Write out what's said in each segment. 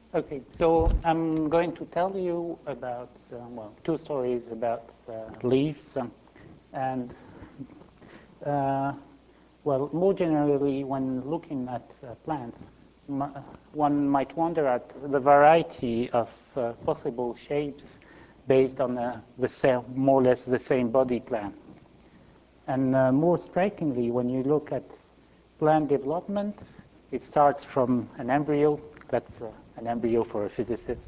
Okay, so I'm going to tell you about, well, two stories about leaves and, uh, well, more generally, when looking at plants, one might wonder at the variety of possible shapes based on the same, more or less the same body plan. And more strikingly, when you look at plant development, it starts from an embryo, that's an embryo for a physicist,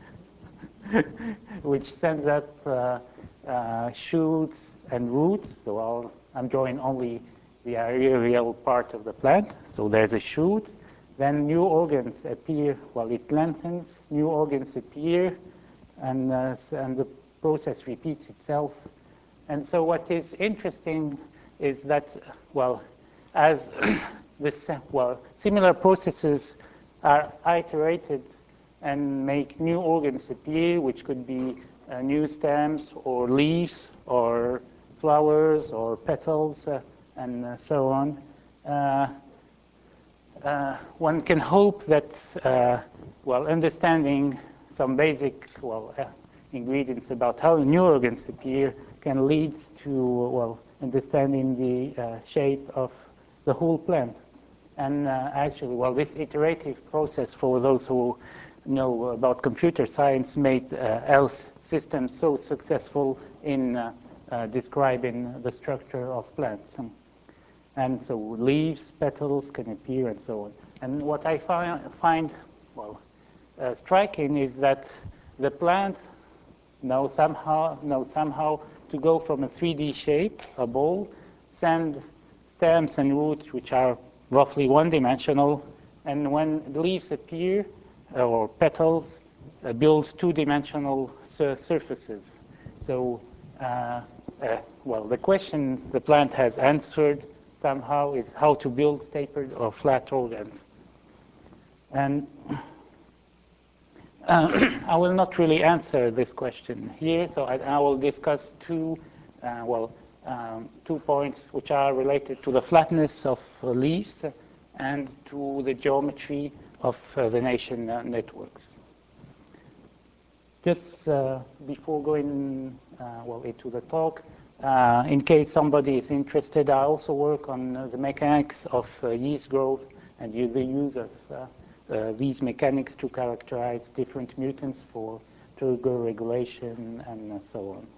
which sends up shoots and roots. So I'm drawing only the aerial part of the plant. So there's a shoot, then new organs appear, well, it lengthens, new organs appear, and the process repeats itself. And so what is interesting is that, well, as similar processes are iterated and make new organs appear, which could be new stems or leaves or flowers or petals and so on. One can hope that, well, understanding some basic, ingredients about how new organs appear can lead to, well, understanding the shape of the whole plant. And actually, well, this iterative process, for those who know about computer science, made ELSE systems so successful in describing the structure of plants. And so leaves, petals can appear, and so on. And what I find striking is that the plant knows somehow to go from a 3D shape, a ball, send stems and roots, which are roughly one-dimensional, and when the leaves appear, or petals, builds two-dimensional surfaces. So, well, the question the plant has answered somehow is how to build tapered or flat organs. And I will not really answer this question here, so I will discuss two points which are related to the flatness of leaves and to the geometry of the venation networks. Just before going into the talk, in case somebody is interested, I also work on the mechanics of yeast growth and the use of these mechanics to characterize different mutants for turgor regulation and so on.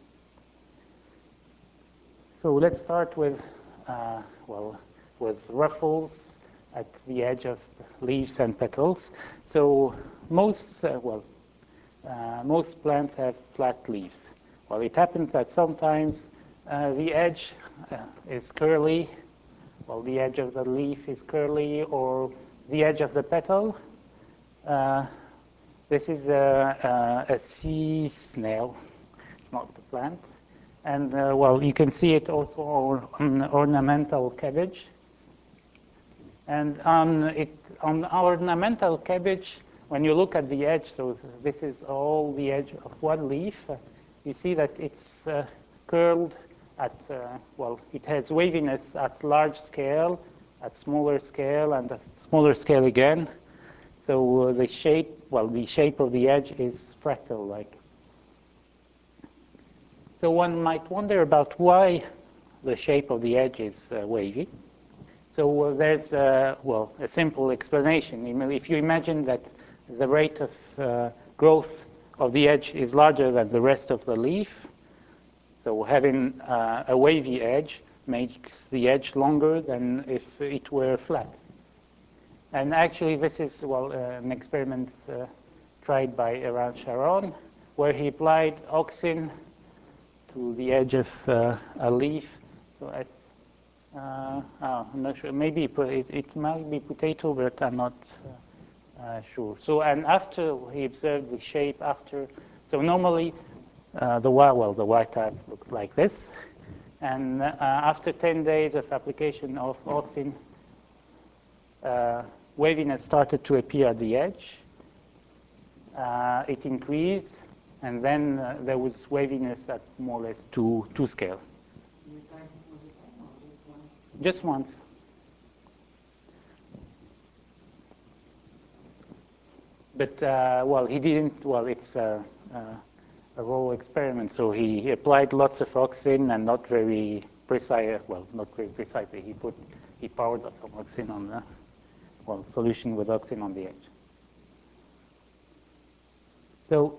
So let's start with, with ruffles at the edge of leaves and petals. So most plants have flat leaves. Well, it happens that sometimes the edge is curly, well, the edge of the leaf is curly, or the edge of the petal. This is a sea snail, it's not the plant. And well, you can see it also on ornamental cabbage. And on ornamental cabbage, when you look at the edge, so this is all the edge of one leaf, you see that it's curled at, well, it has waviness at large scale, at smaller scale, and at smaller scale again. So the shape of the edge is fractal-like. So one might wonder about why the shape of the edge is wavy. So there's, a simple explanation. If you imagine that the rate of growth of the edge is larger than the rest of the leaf, so having a wavy edge makes the edge longer than if it were flat. And actually, this is, an experiment tried by Eran Sharon, where he applied auxin to the edge of a leaf. So I'm not sure. Maybe it might be potato, but I'm not sure. So, and after he observed the shape after, so normally the white type looks like this. And after 10 days of application of auxin, waviness started to appear at the edge. It increased, and then there was waviness at more or less two scale. Just once. But, well, he didn't, well, it's a raw experiment, so he applied lots of oxygen and not very precise, well, not very precisely. He poured some oxygen on the, well, solution with oxygen on the edge. So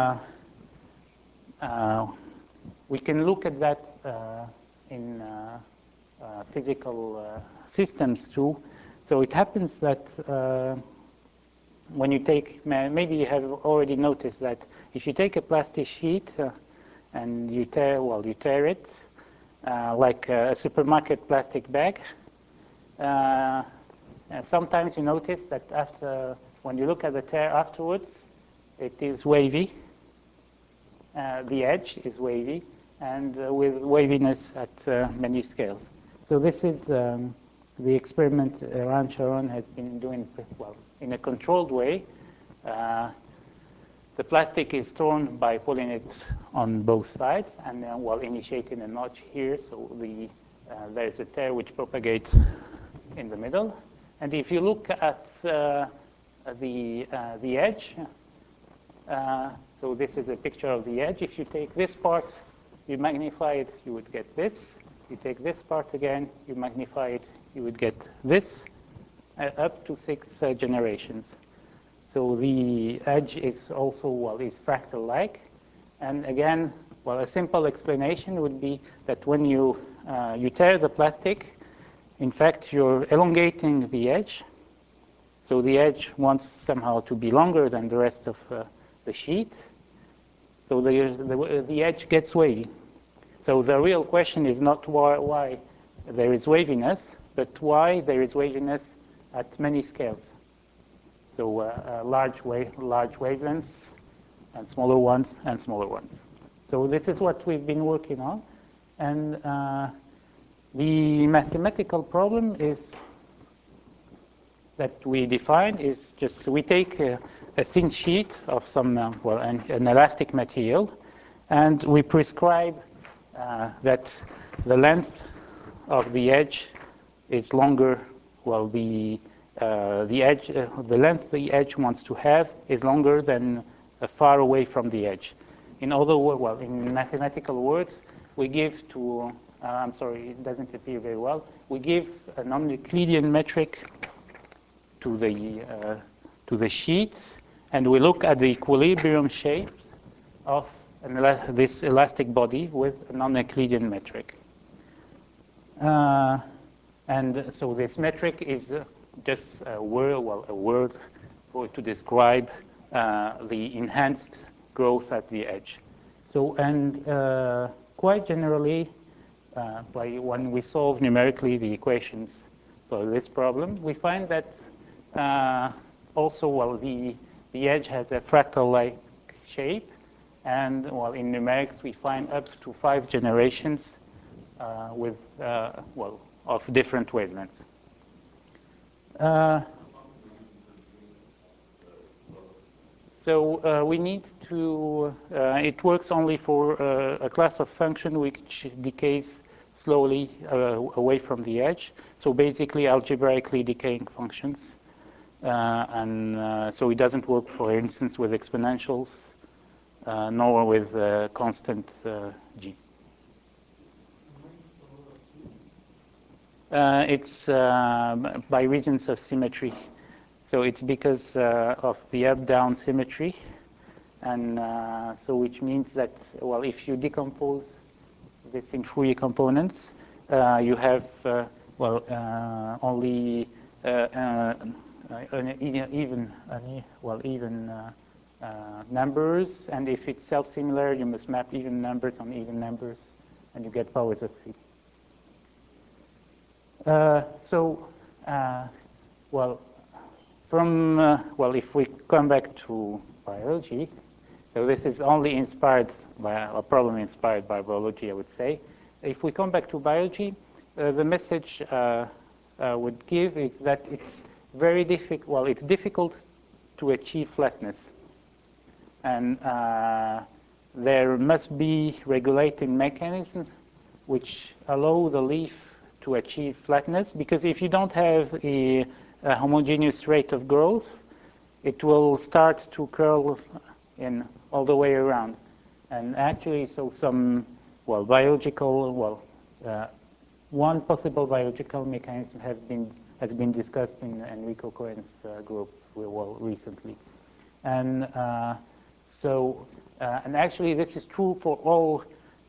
we can look at that in physical systems too. So it happens that when you take, maybe you have already noticed that if you take a plastic sheet and you tear, well, you tear it like a supermarket plastic bag, sometimes you notice that after, when you look at the tear afterwards, it is wavy. The edge is wavy, and with waviness at many scales. So this is the experiment Eran Sharon has been doing, well, in a controlled way. The plastic is torn by pulling it on both sides, and then, well, initiating a notch here, so there's a tear which propagates in the middle. And if you look at the edge, so this is a picture of the edge. If you take this part, you magnify it, you would get this. You take this part again, you magnify it, you would get this, up to 6 generations. So the edge is also, well, is fractal-like. And again, well, a simple explanation would be that when you tear the plastic, in fact, you're elongating the edge. So the edge wants somehow to be longer than the rest of the sheet. So the edge gets wavy. So the real question is not why there is waviness, but why there is waviness at many scales. So large wavelengths, and smaller ones, and smaller ones. So this is what we've been working on. And the mathematical problem is that we define is just, we take a thin sheet of some, well, an elastic material, and we prescribe that the length of the edge is longer, well, the length the edge wants to have is longer than far away from the edge. In other words, well, in mathematical words, we give to, I'm sorry, it doesn't appear very well. We give a non-Euclidean metric to the sheet, and we look at the equilibrium shapes of this elastic body with a non-Euclidean metric. And so this metric is just a word to describe the enhanced growth at the edge. So, and quite generally, when we solve numerically the equations for this problem, we find that also, well, the edge has a fractal-like shape, and, well, in numerics we find up to 5 generations with, well, of different wavelengths. So we need to, it works only for a class of function which decays slowly away from the edge. So basically algebraically decaying functions. And so it doesn't work, for instance, with exponentials, nor with constant g. It's by reasons of symmetry. So it's because of the up-down symmetry. And so which means that, well, if you decompose this in Fourier components, you have, well, only even numbers. And if it's self-similar, you must map even numbers on even numbers, and you get powers of 3. Well, from, well, if we come back to biology, so this is only inspired by a problem inspired by biology, I would say. If we come back to biology, the message would give is that it's very difficult, well, it's difficult to achieve flatness. And there must be regulating mechanisms which allow the leaf to achieve flatness, because if you don't have a homogeneous rate of growth, it will start to curl in all the way around. And actually, so some, well, biological, well, one possible biological mechanism has been discussed in Enrico Cohen's group well recently. And and actually this is true for all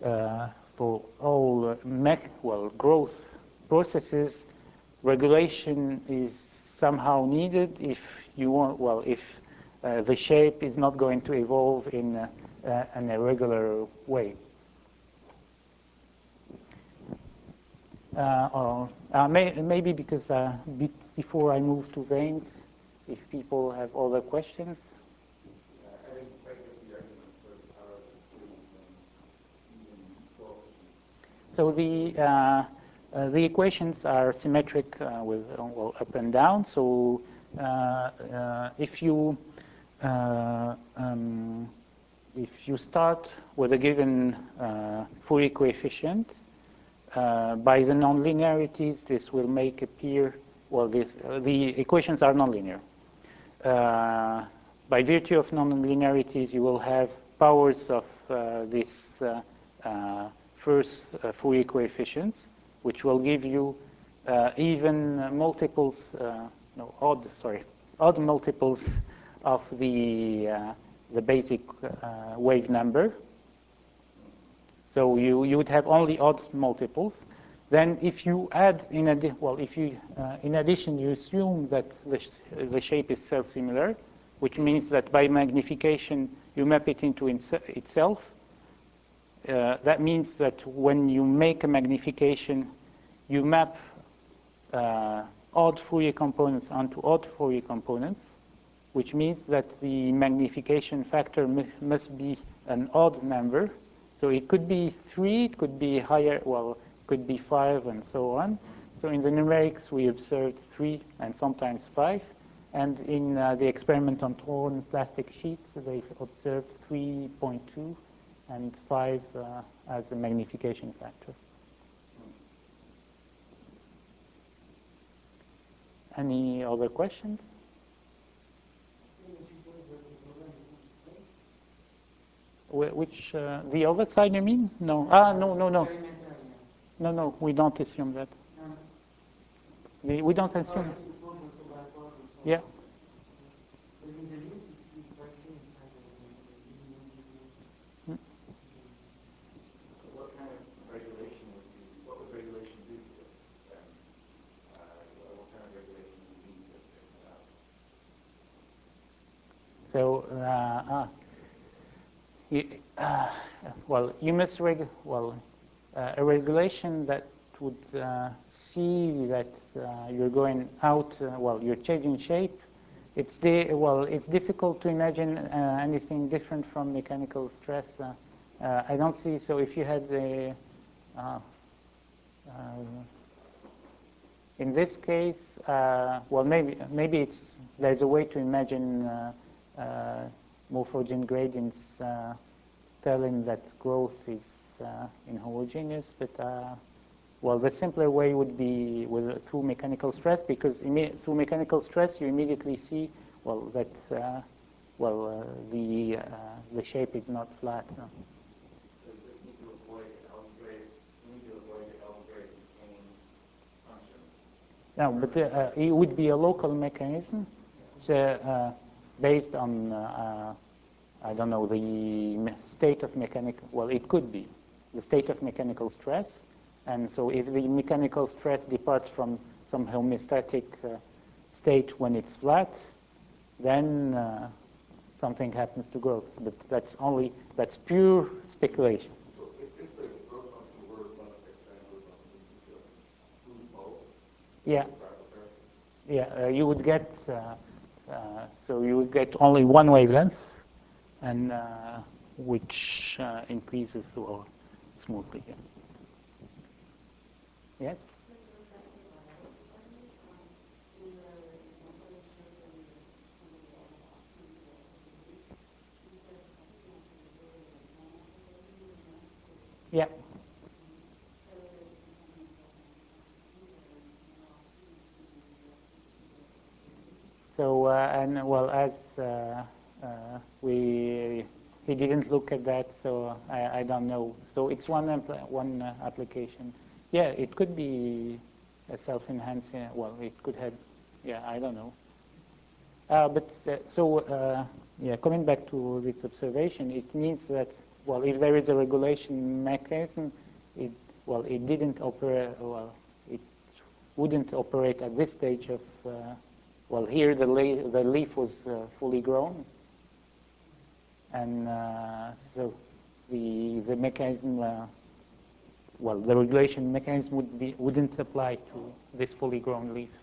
growth processes. Regulation is somehow needed if you want, well, if the shape is not going to evolve in a regular way. Maybe because before I move to veins, if people have other questions. I didn't quite get the argument for the power of the So the equations are symmetric with well, up and down. So if you start with a given Fourier coefficient, by the nonlinearities, this will make appear, well, the equations are nonlinear. By virtue of nonlinearities, you will have powers of this first Fourier coefficients, which will give you even multiples, odd multiples of the basic wave number. So you would have only odd multiples. Then, if you add in addition, you assume that the shape is self-similar, which means that by magnification you map it into itself. That means that when you make a magnification, you map odd Fourier components onto odd Fourier components, which means that the magnification factor must be an odd number. So it could be 3, it could be higher, well, it could be 5, and so on. So in the numerics, we observed 3 and sometimes 5. And in the experiment on torn plastic sheets, they observed 3.2 and 5 as a magnification factor. Any other questions? Which, the other side, you mean? No. No, we don't assume that. We don't assume. Yeah. What kind of regulation what would regulation do to this? What kind of regulation would you need to fix it out? So, well, you must a regulation that would see that you're going out. You're changing shape. It's difficult to imagine anything different from mechanical stress. I don't see. So, if you had the in this case, maybe there's a way to imagine Morphogen gradients telling that growth is inhomogeneous, but the simpler way would be through mechanical stress, because through mechanical stress you immediately see that the shape is not flat. No? Does this need to avoid algebraic? We need to avoid algebraic containing functions. No, but it would be a local mechanism, based on I don't know, the state of mechanical. Well, it could be the state of mechanical stress, and so if the mechanical stress departs from some homeostatic state when it's flat, then something happens to growth. But that's pure speculation. So if the growth function were one of X and growth function, would you lose both? Yeah, you would get only one wavelength, and which increases smoothly. Yeah. Yes. Yeah. So as he didn't look at that, so I don't know. So it's one application. Yeah, it could be a self-enhancing. Well, it could have. Yeah, I don't know. Yeah, coming back to this observation, it means that, well, if there is a regulation mechanism, it didn't operate. Well, it wouldn't operate at this stage of. Well, here the leaf was fully grown, and so the mechanism, well, the regulation mechanism wouldn't apply to this fully grown leaf.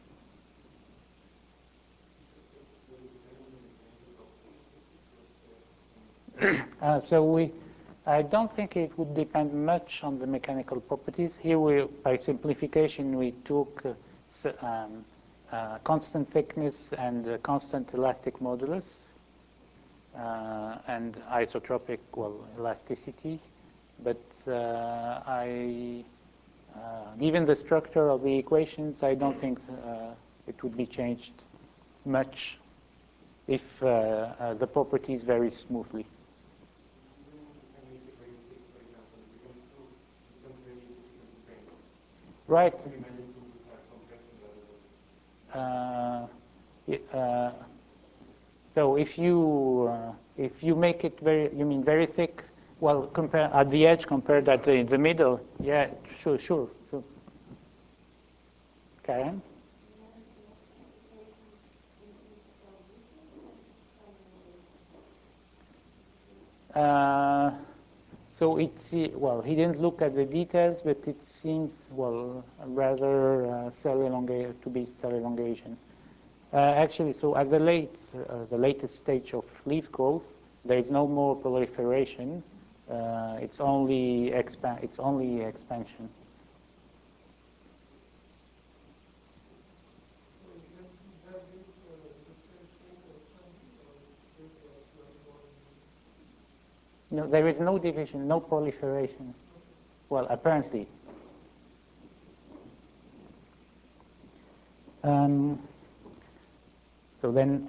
I don't think it would depend much on the mechanical properties. Here, by simplification, we took constant thickness and constant elastic modulus and isotropic, well, elasticity. But given the structure of the equations, I don't think it would be changed much if the properties vary smoothly. Right. So if you make it very thick, well, compare at the edge compared at the middle, yeah, sure. Karen? So well, he didn't look at the details, but it seems, well, rather cell elongation. Actually, so at the latest stage of leaf growth, there is no more proliferation. It's only expansion. No, there is no division, no proliferation. Well, apparently. So then,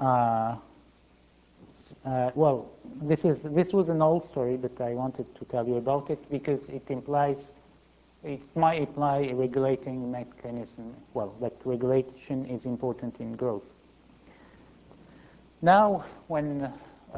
well, this was an old story, but I wanted to tell you about it because it might imply a regulating mechanism. Well, that regulation is important in growth. Now, when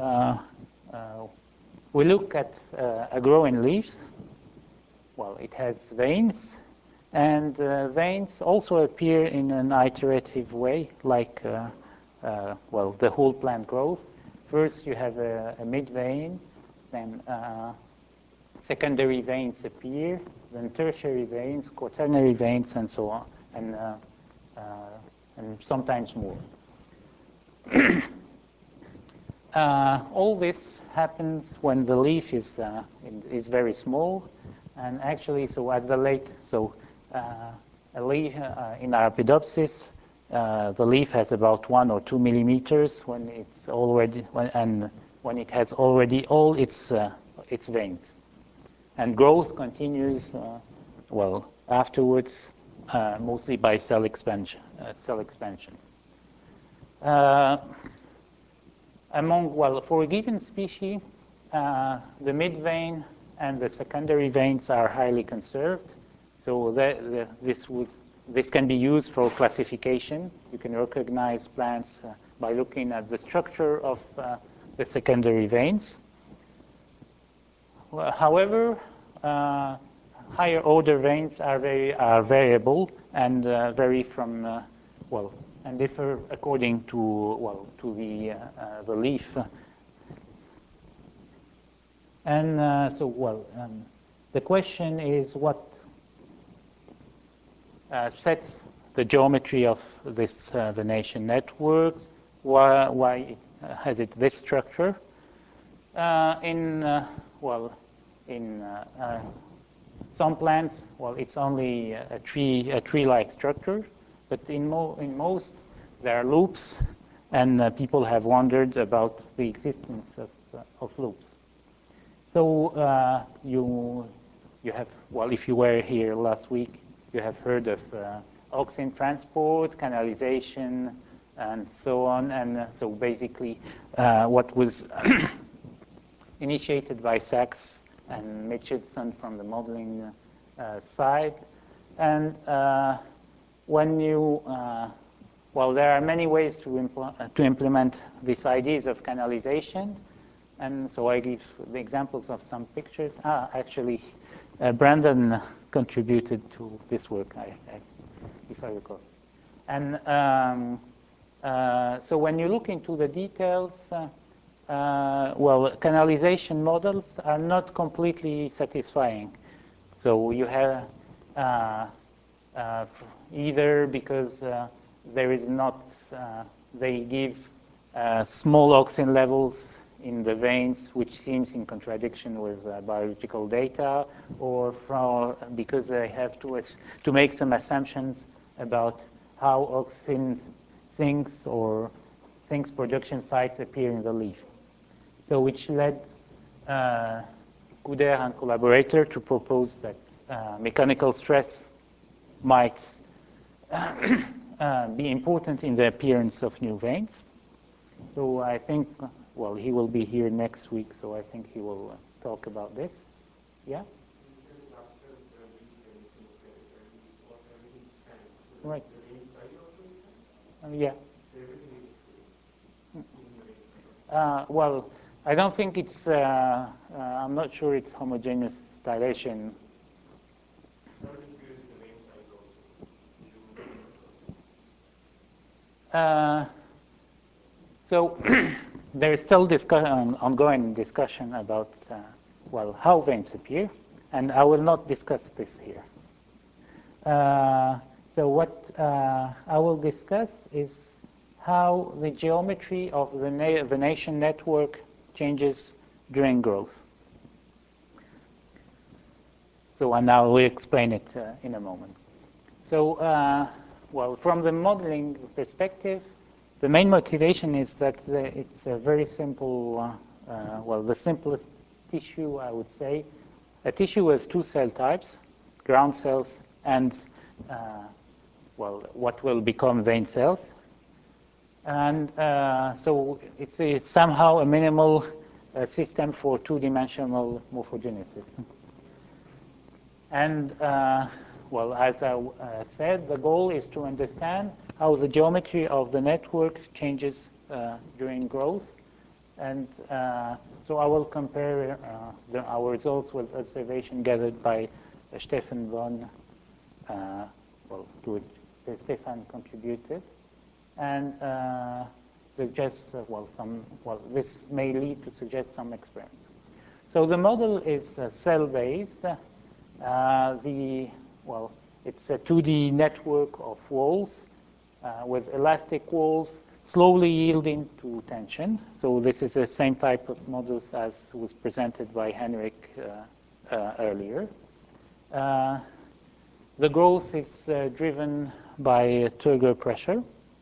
we look at a growing leaf, well, it has veins, and veins also appear in an iterative way, like, well, the whole plant growth. First, you have a mid-vein, then secondary veins appear, then tertiary veins, quaternary veins, and so on, and sometimes more. All this happens when the leaf is very small, and actually, so at the late, a leaf in Arabidopsis, the leaf has about 1 or 2 millimeters when it's already when it has already all its veins, and growth continues well afterwards, mostly by cell expansion. For a given species, the mid-vein and the secondary veins are highly conserved. So this can be used for classification. You can recognize plants by looking at the structure of the secondary veins. However, higher order veins are variable and vary from and differ according to the leaf. And the question is what sets the geometry of this venation network? Why has it this structure? In some plants, it's only a tree-like structure, but in most there are loops, and people have wondered about the existence of loops. So you have, if you were here last week, you have heard of auxin transport, canalization, and so on. And so basically, what was initiated by Sachs and Mitchison from the modeling side. And when you, well, there are many ways to implement these ideas of canalization. And so I give the examples of some pictures. Actually, Brandon contributed to this work, if I recall. And so when you look into the details, well, canalization models are not completely satisfying. So you have either because there is not, they give small oxygen levels in the veins, which seems in contradiction with biological data, or because they have to make some assumptions about how oxygen sinks or sinks production sites appear in the leaf. So which led Couder and collaborator to propose that mechanical stress might be important in the appearance of new veins. So I think, well, he will be here next week, so I think he will talk about this. Yeah? Right. Yeah. Well, I don't think it's, I'm not sure it's homogeneous dilation. So there is still ongoing discussion about, well, how veins appear, and I will not discuss this here. So what I will discuss is how the geometry of the venation network changes during growth. So, and I will explain it in a moment. So, well, from the modeling perspective, the main motivation is that it's a very simple, well, the simplest tissue, I would say, a tissue with two cell types, ground cells and, well, what will become vein cells. And so it's somehow a minimal system for two-dimensional morphogenesis. And well, as I said, the goal is to understand how the geometry of the network changes during growth. And so I will compare our results with observation gathered by Stefan Bonn, well, to which Stefan contributed, and suggest, well, this may lead to suggest some experiments. So the model is cell-based. Well, it's a 2D network of walls with elastic walls slowly yielding to tension. So this is the same type of models as was presented by Henrik earlier. The growth is driven by turgor pressure.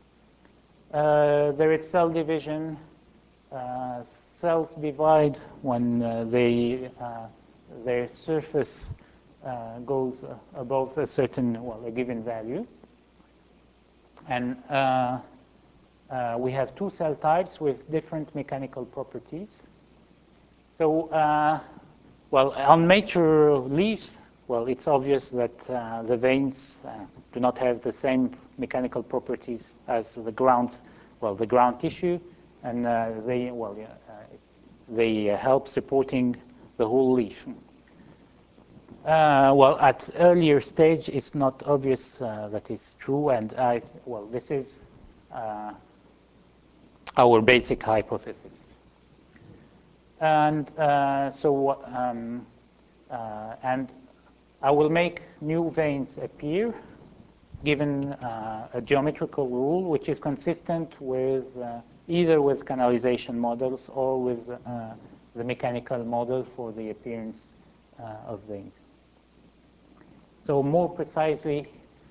There is cell division. Cells divide when their surface goes above a certain, well, a given value. And we have two cell types with different mechanical properties. So, well, on mature leaves, well, it's obvious that the veins do not have the same mechanical properties as the ground, well, the ground tissue, and they help supporting the whole leaf. Well, at earlier stage, it's not obvious that it's true, and well, this is our basic hypothesis. And and I will make new veins appear given a geometrical rule which is consistent with either with canalization models or with the mechanical model for the appearance of veins. So more precisely,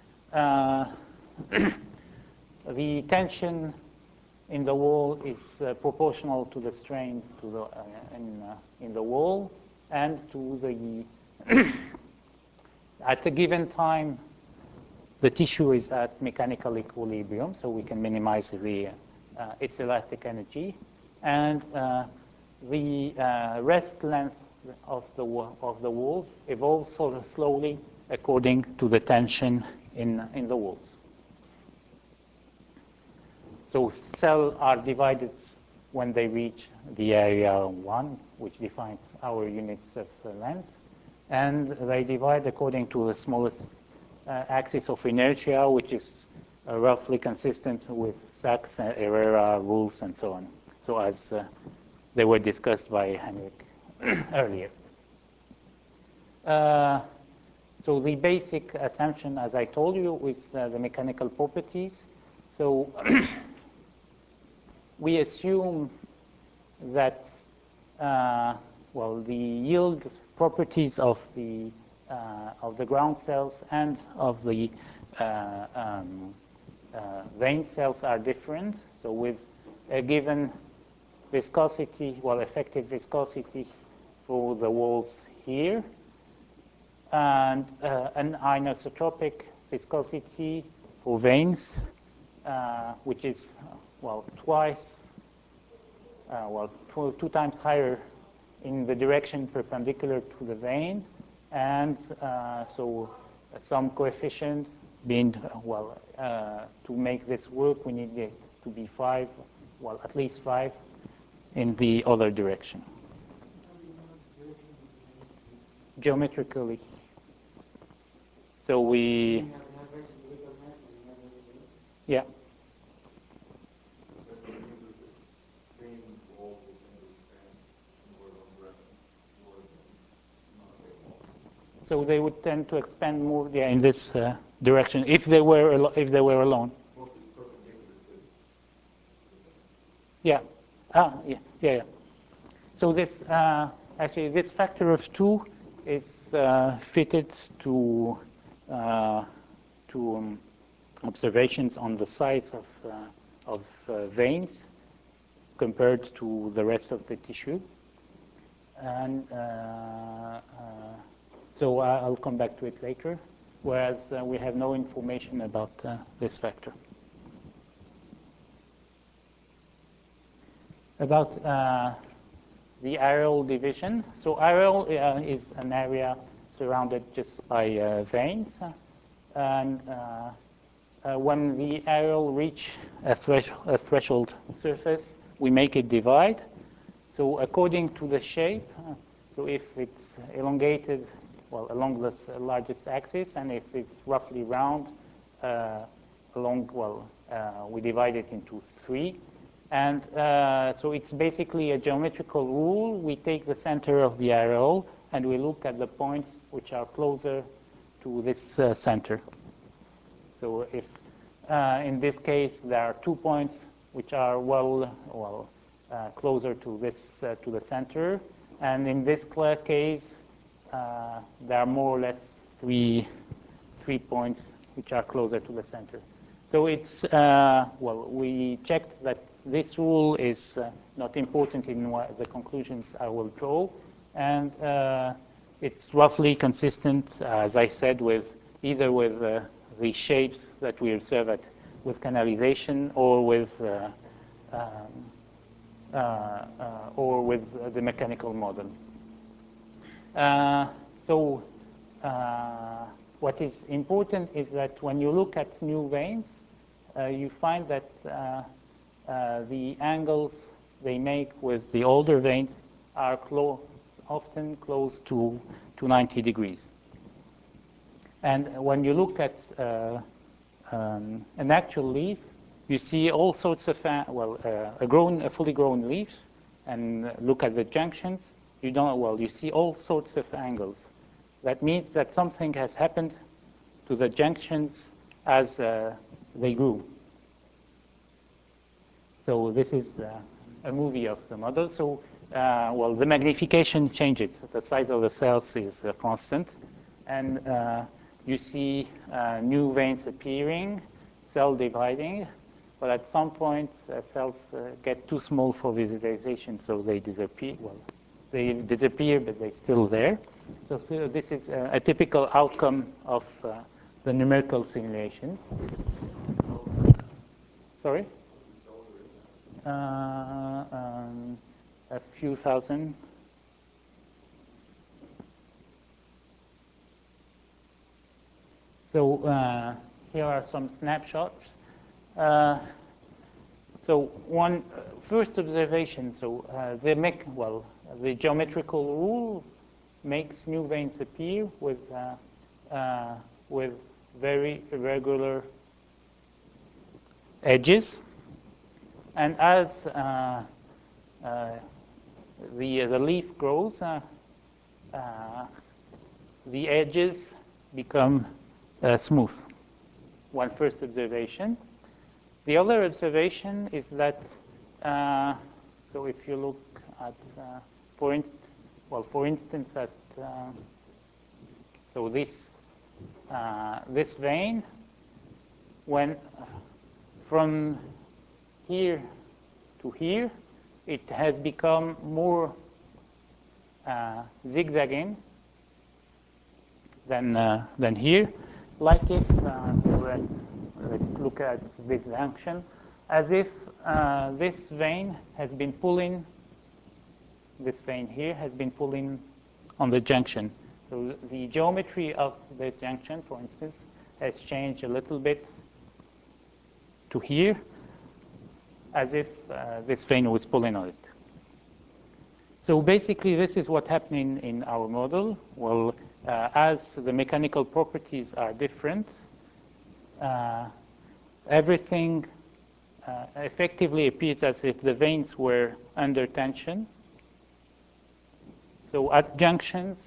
the tension in the wall is proportional to the strain to the, in the wall and to the at a given time the tissue is at mechanical equilibrium, so we can minimize its elastic energy, and the rest length of the walls evolves sort of slowly according to the tension in the walls. So cells are divided when they reach the area 1, which defines our units of length, and they divide according to the smallest axis of inertia, which is roughly consistent with Sachs and Herrera rules and so on. So as they were discussed by Henrik earlier. So the basic assumption, as I told you, is the mechanical properties. So we assume that well, the yield properties of the ground cells and of the vein cells are different. So with a given viscosity, well, effective viscosity for the walls here, and an anisotropic viscosity for veins, which is, well, two times higher in the direction perpendicular to the vein, and so some coefficient being, well, to make this work, we need it to be 5, well, at least 5 in the other direction. Geometrically. So we, yeah. So they would tend to expand more, yeah, in this direction if they were alone. Yeah. Yeah. So this actually this factor of 2 is fitted to observations on the size of veins compared to the rest of the tissue, and so I'll come back to it later. Whereas we have no information about this factor. About the areal division. So areal is an area surrounded just by veins. And when the areal reach a threshold surface, we make it divide. So according to the shape, so if it's elongated, well, along the largest axis, and if it's roughly round, we divide it into 3. And so it's basically a geometrical rule. We take the center of the areole, and we look at the points which are closer to this center. So if, in this case, there are 2 points which are closer to this to the center, and in this case, there are more or less three points which are closer to the center. So it's we checked that this rule is not important in what the conclusions I will draw, and it's roughly consistent, as I said, with either with the shapes that we observe with canalization or with the mechanical model. So what is important is that when you look at new veins, you find that the angles they make with the older veins are often close to 90 degrees. And when you look at an actual leaf, you see all sorts of a fully grown leaf, and look at the junctions. You see all sorts of angles. That means that something has happened to the junctions as they grew. So this is a movie of the model. So, the magnification changes. The size of the cells is constant, and you see new veins appearing, cell dividing, but at some point cells get too small for visualization, so they disappear. Well, they disappear, but they're still there. So this is a typical outcome of the numerical simulations. Sorry? a few thousand. So here are some snapshots. So one first observation. So the geometrical rule makes new veins appear with very irregular edges, and as the leaf grows, the edges become smooth. One first observation. The other observation is that, so if you look at, for instance, at so this vein, when from here to here, it has become more zigzagging than here, like if let's look at this junction, as if this vein has been pulling, this vein here has been pulling on the junction. So the geometry of this junction, for instance, has changed a little bit to here, as if this vein was pulling on it. So basically, this is what's happening in our model. Well, as the mechanical properties are different, everything effectively appears as if the veins were under tension. So at junctions,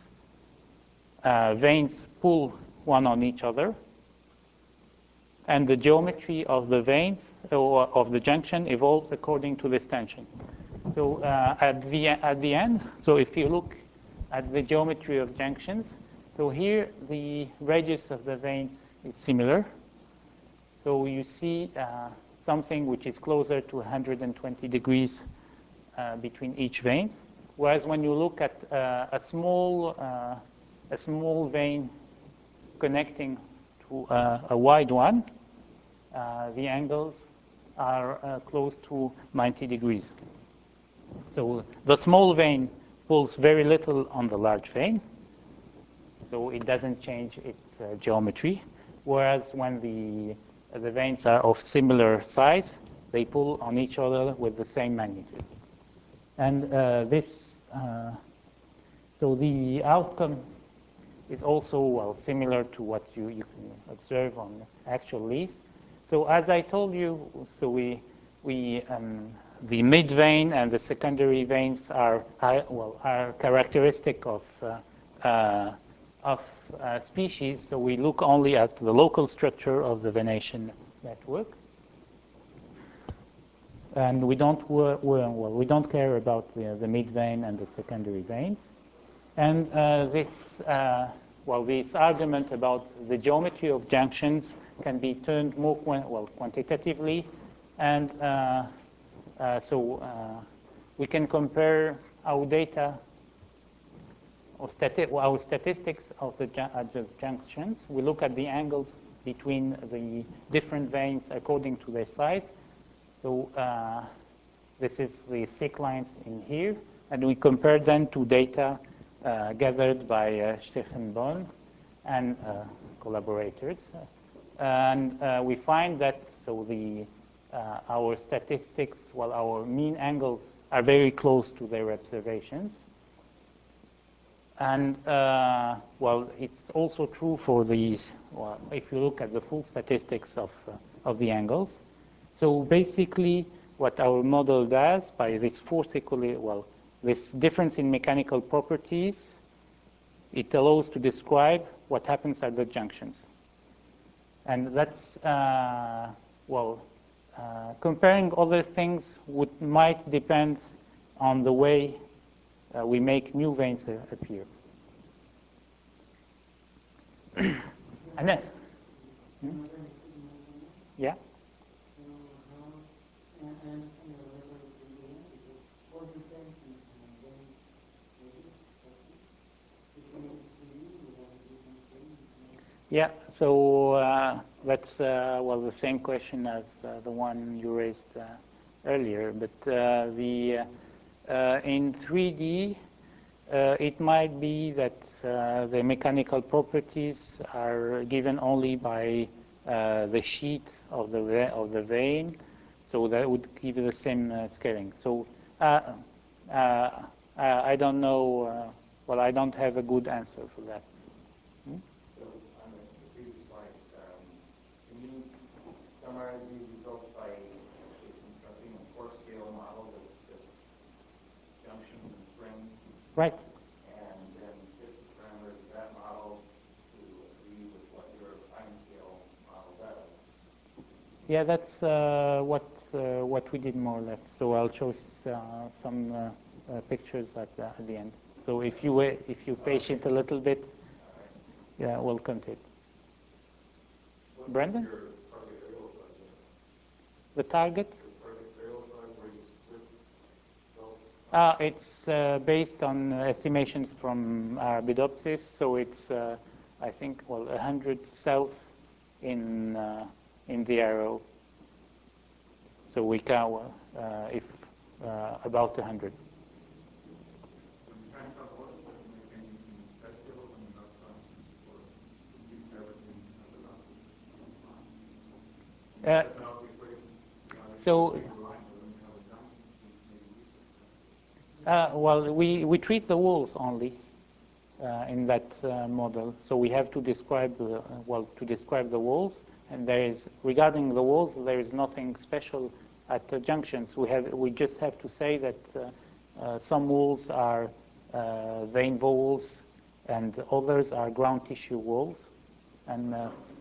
veins pull one on each other, and the geometry of the veins or of the junction evolves according to this tension. So at the end, so if you look at the geometry of junctions, so here the radius of the veins is similar. So you see something which is closer to 120 degrees between each vein. Whereas when you look at a small vein connecting to a wide one, the angles are close to 90 degrees. So the small vein pulls very little on the large vein, so it doesn't change its geometry. Whereas when the veins are of similar size, they pull on each other with the same magnitude. And so the outcome is also similar to what you can observe on actual leaves. So as I told you, so the mid vein and the secondary veins are characteristic of species. So we look only at the local structure of the venation network, and we don't care about the mid vein and the secondary veins. And this argument about the geometry of junctions can be turned more quantitatively, and so we can compare our data or our statistics of the junctions. We look at the angles between the different veins according to their size. So this is the thick lines in here, and we compare them to data gathered by Stefan Bonn and collaborators. And we find that our statistics, our mean angles are very close to their observations. And it's also true for these. If you look at the full statistics of the angles. So basically, what our model does by this this difference in mechanical properties, it allows to describe what happens at the junctions. And that's, comparing other things might depend on the way we make new veins appear. And then, yeah? Yeah, so that's the same question as the one you raised earlier. But In 3D, it might be that the mechanical properties are given only by the sheet of the vein, so that would give the same scaling. So I don't know. Well, I don't have a good answer for that. So on the previous slide, can you summarize these results by actually constructing a core-scale model that's just junctions and springs? Right. And then fit the parameters of that model to agree with what your fine-scale model does? Yeah, that's what we did more or less. So I'll show some pictures at the end. So if you patient a little bit, yeah, we'll come to it. Brendan? The target? It's based on estimations from Arabidopsis, so it's I think 100 cells in the arrow. So we count if about 100. So, well, we treat the walls only in that model. So we have to describe to describe the walls. And there is, regarding the walls, there is nothing special at the junctions. We just have to say that some walls are vein walls, and others are ground tissue walls. And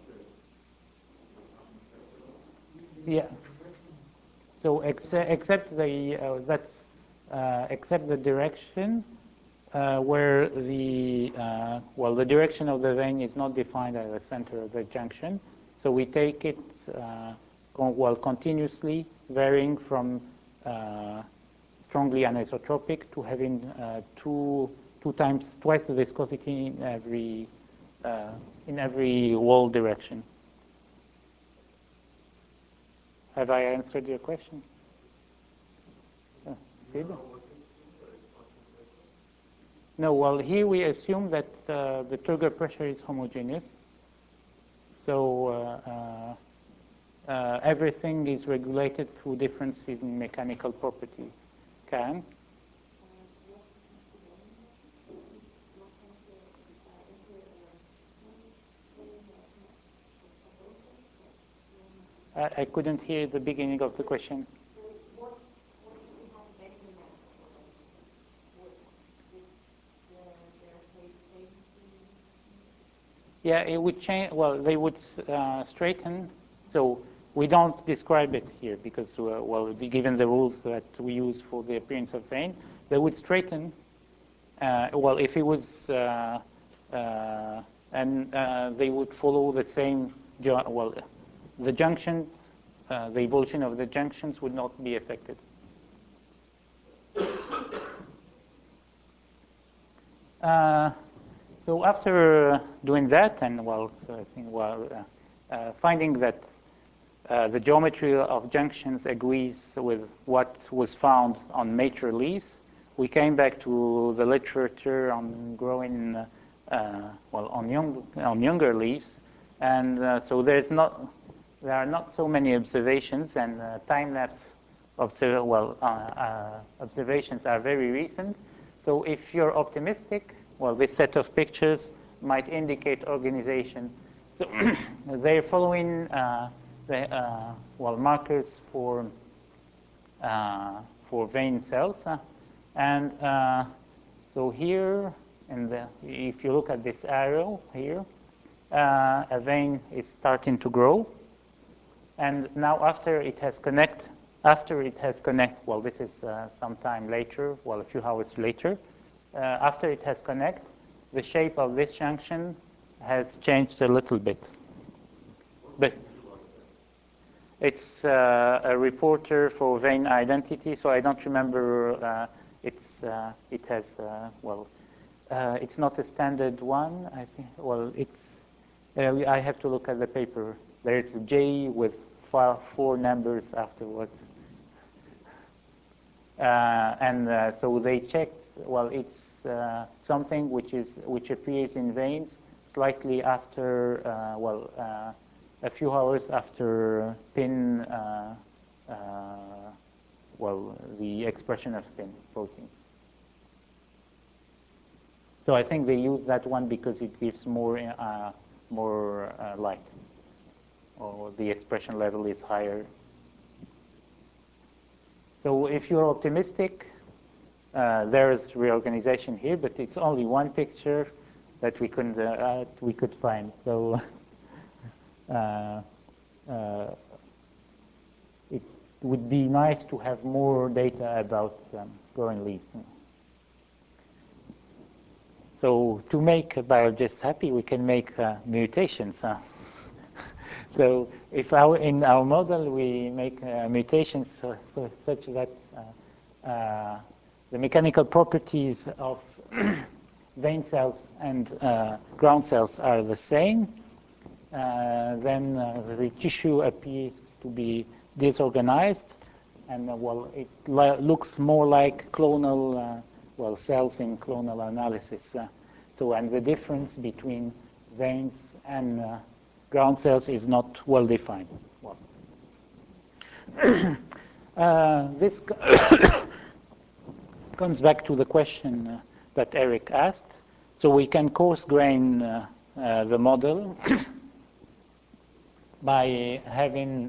yeah. So except the except the direction where the the direction of the vein is not defined at the center of the junction. So we take it continuously varying from strongly anisotropic to having twice the viscosity in every wall direction. Have I answered your question? Sid? No, well, here we assume that the turgor pressure is homogeneous. So everything is regulated through differences in mechanical properties. Karen? I couldn't hear the beginning of the question. Yeah, it would change. Well, they would straighten. So we don't describe it here because, given the rules that we use for the appearance of vein, they would straighten. Well, if it was, and they would follow the same. The junctions, the evolution of the junctions would not be affected. So after doing that, and finding that the geometry of junctions agrees with what was found on mature leaves, we came back to the literature on growing, on younger leaves, and so there are not so many observations, and time-lapse observations are very recent. So if you're optimistic, well, this set of pictures might indicate organization. So they're following markers for vein cells, and so here, if you look at this arrow here, a vein is starting to grow, and now after it has connect, well, this is some time later, well, a few hours later. After it has connect, the shape of this junction has changed a little bit. But it's a reporter for vein identity, so I don't remember. It's not a standard one. I think. Well, it's. I have to look at the paper. There's a J with 4 numbers afterwards. So they checked, well, it's something which appears in veins slightly after, a few hours after PIN, the expression of PIN protein. So I think they use that one because it gives more light, or the expression level is higher. So if you're optimistic, there is reorganization here, but it's only one picture that we could find. So it would be nice to have more data about growing leaves. So to make biologists happy, we can make mutations. So if in our model we make mutations such that the mechanical properties of vein cells and ground cells are the same, then the tissue appears to be disorganized, and it looks more like clonal cells in clonal analysis. And the difference between veins and ground cells is not well defined. This comes back to the question that Eric asked. So we can coarse grain the model by having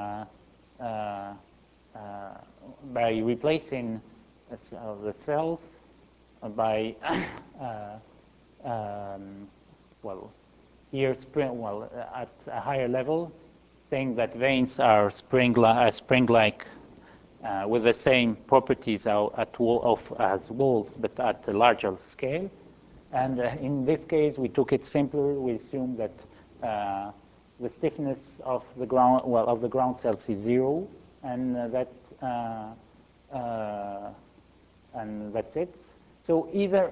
by replacing the cells by here at a higher level, saying that veins are spring-like with the same properties as walls, but at a larger scale. And in this case, we took it simpler. We assumed that the stiffness of the ground cells is 0, and that's it. So either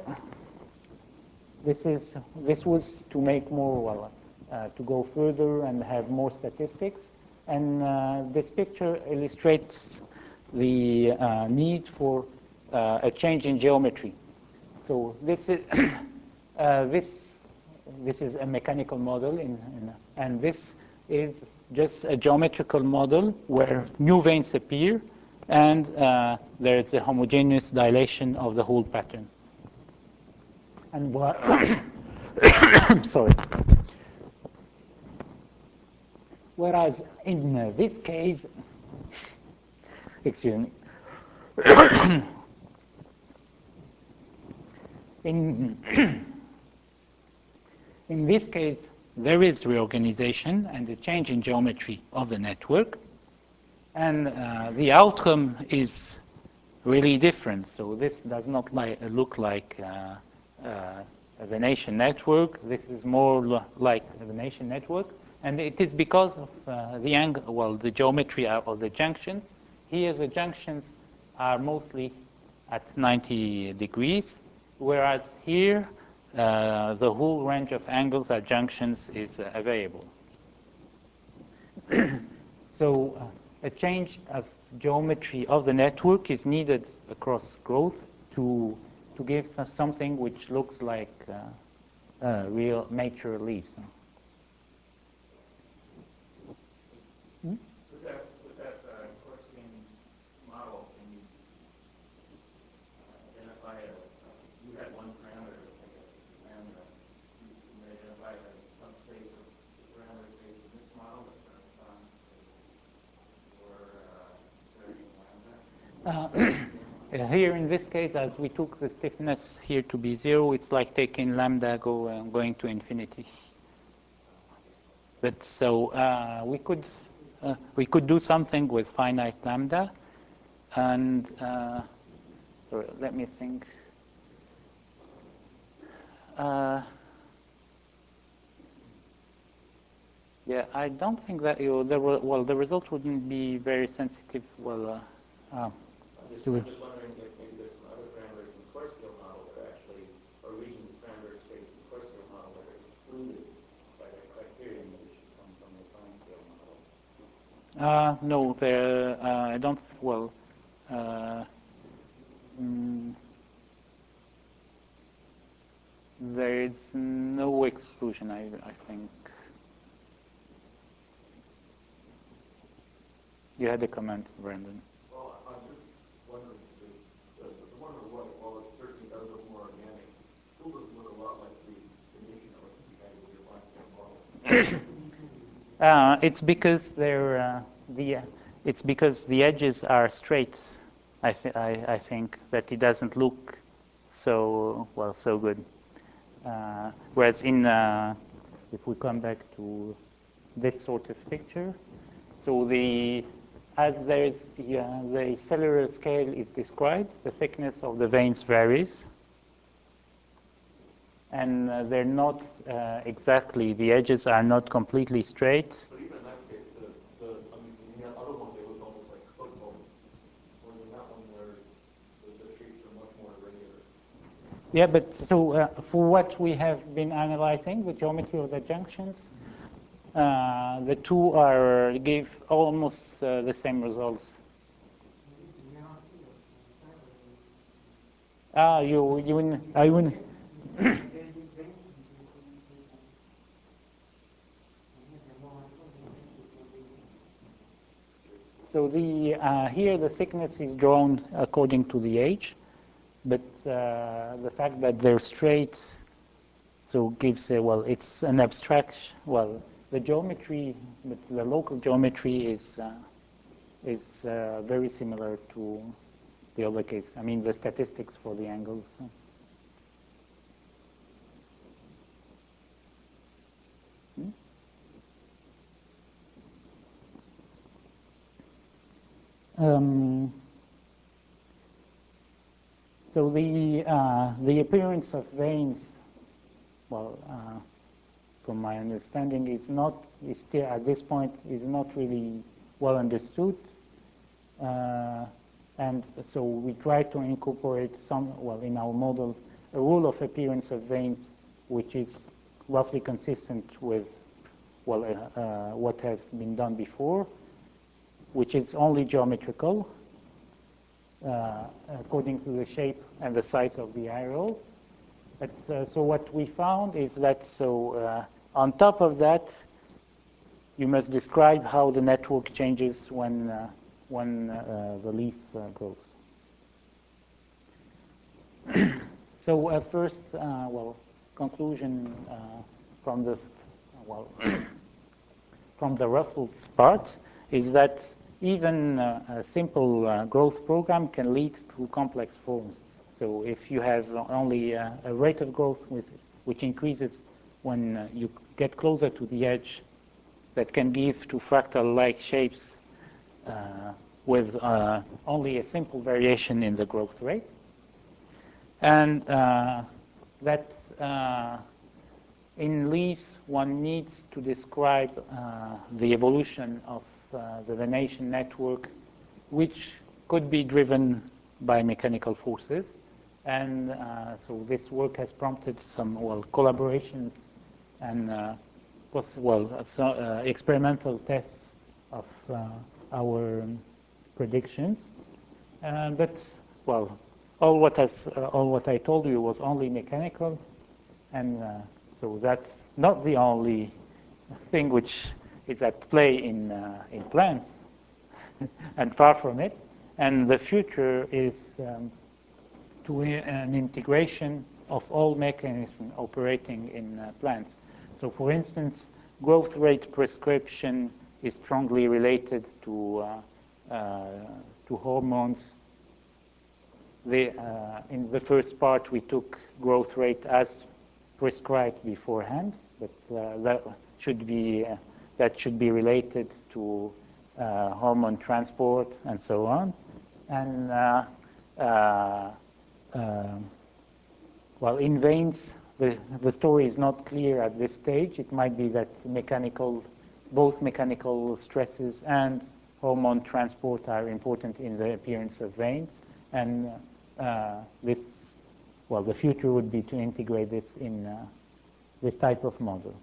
this was to make more to go further and have more statistics, and this picture illustrates the need for a change in geometry. So this is this is a mechanical model, and this is just a geometrical model where new veins appear, and there is a homogeneous dilation of the whole pattern. And what? Sorry. Whereas in this case, excuse me. In this case, there is reorganization and a change in geometry of the network, and the outcome is really different. So this does not look like a venation network. This is more like a venation network, and it is because of the angle, the geometry of the junctions. Here, the junctions are mostly at 90 degrees, whereas here, the whole range of angles at junctions is available. So a change of geometry of the network is needed across growth to give us something which looks like real mature leaves. With that coarse grain model, can you identify you had one parameter, I guess, lambda. You may identify a subspace of the parameter space in this model that corresponds to your lambda? Here in this case, as we took the stiffness here to be 0, it's like taking lambda going to infinity. But so we could do something with finite lambda, and let me think. Yeah, I don't think that the result wouldn't be very sensitive. I'm just wondering if maybe there's some other parameters in the coarse scale model that are actually, or regions of parameter space in the coarse scale model that are excluded by that criterion that it should come from the fine scale model. No, I don't. There is no exclusion, I think. You had a comment, Brandon. Well, I'm just wondering, the one on the right, while it certainly does look more organic, still doesn't look a lot like the nation that was you had with your black model. It's because it's because the edges are straight. I think that it doesn't look so good. Whereas if we come back to this sort of picture, so as the cellular scale is described, the thickness of the veins varies, and they're not exactly, the edges are not completely straight. But even in that case, I mean, in the other one, they look almost like foot bones. Whereas in that one, the shapes are much more irregular. Yeah, but so for what we have been analyzing, the geometry of the junctions, the two give almost the same results. I wouldn't. So here the thickness is drawn according to the age, but the fact that they're straight, so gives it's an abstraction. Well, the geometry, but the local geometry is very similar to the other case. I mean, the statistics for the angles. So the appearance of veins, from my understanding, is still at this point is not really well understood, and so we try to incorporate in our model a rule of appearance of veins, which is roughly consistent with what has been done before, which is only geometrical, according to the shape and the size of the areoles. But, so what we found is that on top of that, you must describe how the network changes when the leaf grows. So first, conclusion from the from the Ruffles part is that even a simple growth program can lead to complex forms. So if you have only a rate of growth which increases when you get closer to the edge, that can give to fractal-like shapes with only a simple variation in the growth rate. And that in leaves, one needs to describe the evolution of the venation network, which could be driven by mechanical forces. And so this work has prompted some collaborations and experimental tests of our predictions. But all what I told you was only mechanical, and so that's not the only thing which is at play in plants, and far from it. And the future is to an integration of all mechanisms operating in plants. So, for instance, growth rate prescription is strongly related to hormones. In the first part, we took growth rate as prescribed beforehand, but that should be related to hormone transport and so on. And in veins, the story is not clear at this stage. It might be that both mechanical stresses and hormone transport are important in the appearance of veins, and the future would be to integrate this in this type of model.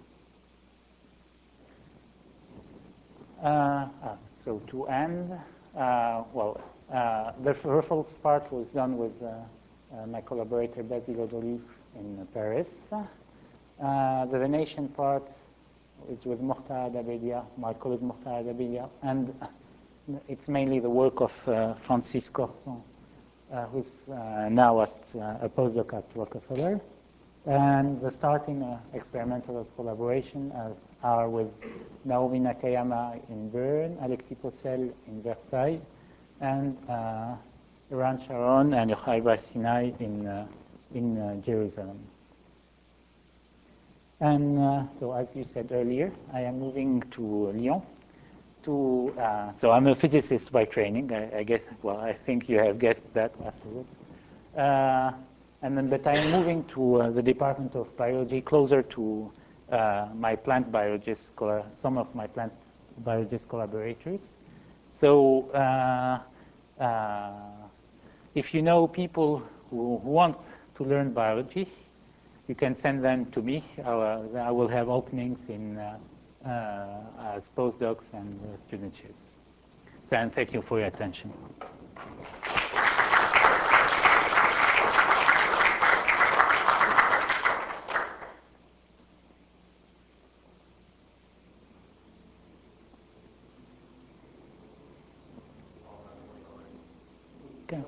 So to end, the Ruffles part was done with my collaborator Basile Odolive in Paris. The Venetian part is with Mokhtar Adabedia, my colleague Mokhtar Adabedia, and it's mainly the work of Francis Corson, who's now at a postdoc at Rockefeller. And the starting experimental collaboration are with Naomi Nakayama in Bern, Alexis Possel in Versailles, and Eran Sharon and Yochai Bar-Sinai in Jerusalem. And so, as you said earlier, I am moving to Lyon. So I'm a physicist by training. I guess. Well, I think you have guessed that afterwards. But I am moving to the Department of Biology, closer to my plant biologists, some of my plant biologist collaborators. So if you know people who want to learn biology, you can send them to me. I will have openings in as postdocs and studentships. So, and thank you for your attention. Okay.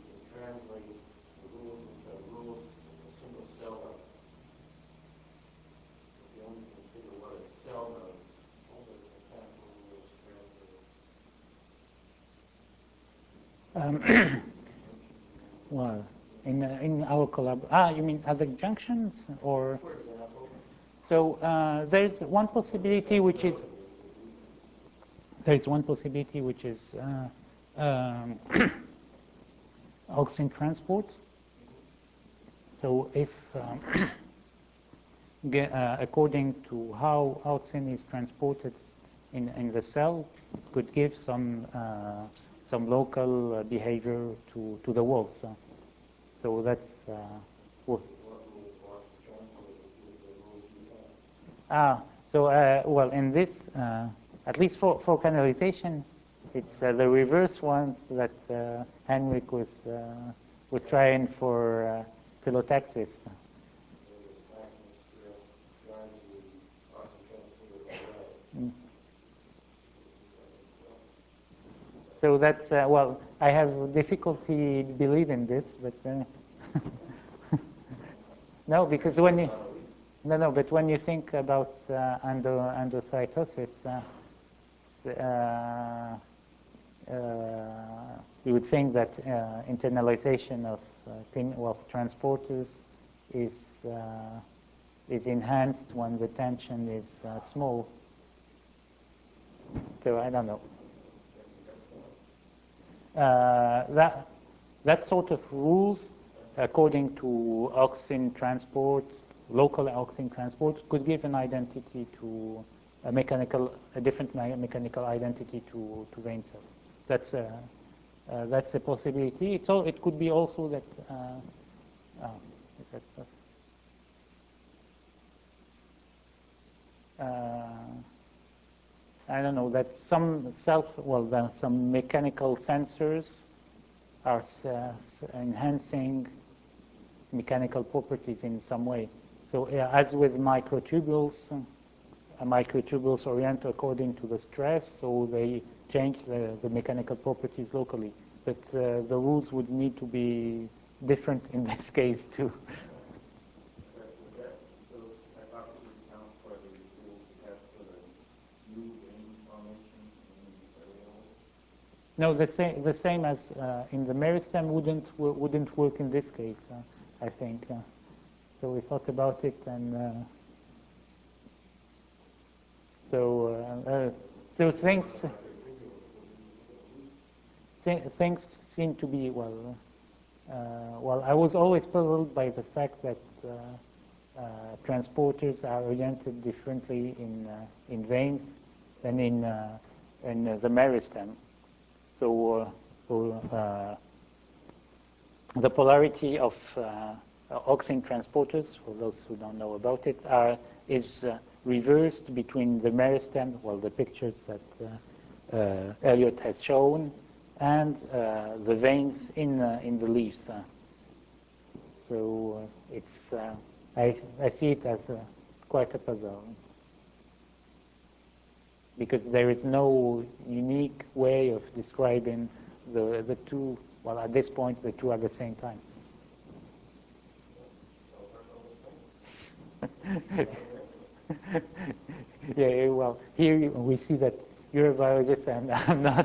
Well, in our collab, you mean other junctions, or? For example. So there's one possibility which is auxin transport. So if according to how auxin is transported in the cell, it could give some local behavior to the walls. So that's what. Well, in this, at least for canalization, it's the reverse ones that Henrik was trying for phyllotaxis. So that's, well, I have difficulty believing this, but no, because when you, but when you think about endocytosis, you would think that internalization of transporters is enhanced when the tension is small. So I don't know. That sort of rules, according to auxin transport, local auxin transport, could give an identity to a different mechanical identity to vein cells. That's a possibility. It could be also that. I don't know, that some mechanical sensors are enhancing mechanical properties in some way. So as with microtubules, microtubules orient according to the stress, so they change the mechanical properties locally. But the rules would need to be different in this case too. No, the same as in the meristem wouldn't work in this case, I think. So we thought about it, and so things seem to be well. I was always puzzled by the fact that transporters are oriented differently in veins than in the meristem. So the polarity of auxin transporters, for those who don't know about it, is reversed between the meristem, the pictures that Elliot has shown, and the veins in the leaves. So I see it as quite a puzzle because there is no unique way of describing the two, well, at this point, the two at the same time. Yeah, well, here we see that you're a biologist and I'm not.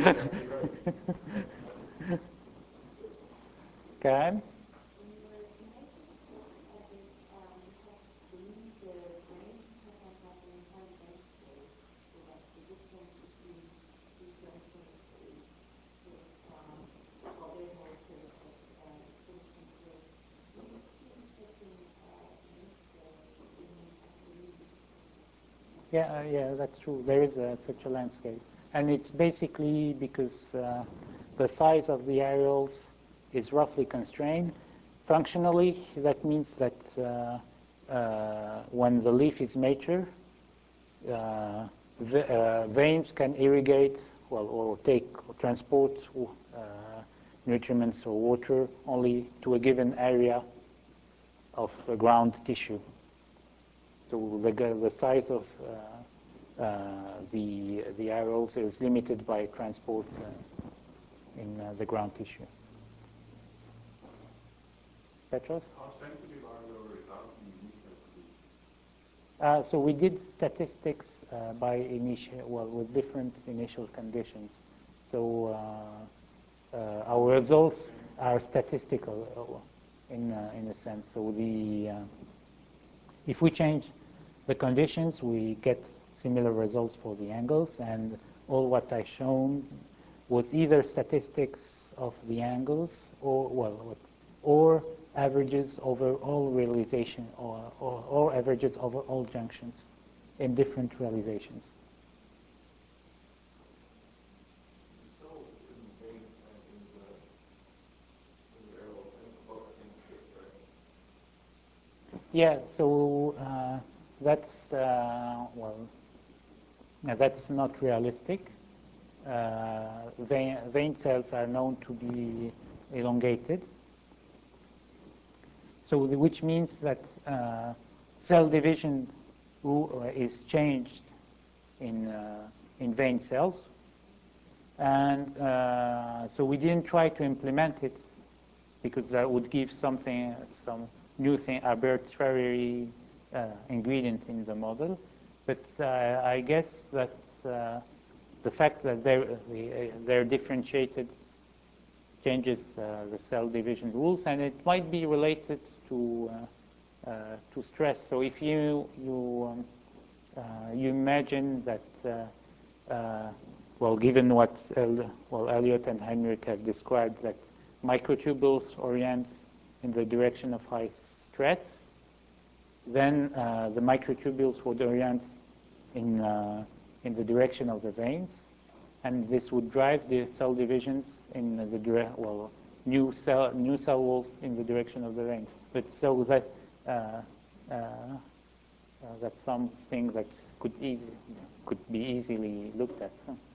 Karen? Yeah, yeah, that's true. There is such a landscape. And it's basically because the size of the areoles is roughly constrained. Functionally, that means that when the leaf is mature, veins can irrigate, well, or take or transport nutriments or water only to a given area of ground tissue. So the size of the areoles is limited by transport in the ground tissue. Petros? How sensitive are your results in initial conditions? So we did statistics by with different initial conditions. So our results are statistical in a sense. So if we change the conditions, we get similar results for the angles, and all what I shown was either statistics of the angles or averages over all realization or averages over all junctions in different realizations. So in the veins and in the areoles and about the same shape, right? Yeah, so that's that's not realistic. Vein cells are known to be elongated. So which means that cell division is changed in vein cells, and so we didn't try to implement it because that would give some new thing, arbitrary ingredient in the model. But I guess that the fact that they're differentiated changes the cell division rules, and it might be related to stress. So if you imagine that, well, given what Elliot and Heinrich have described, that microtubules orient in the direction of high stress, then the microtubules would orient in the direction of the veins, and this would drive the cell divisions in the new cell walls in the direction of the veins. But so that that's something that could be easily looked at.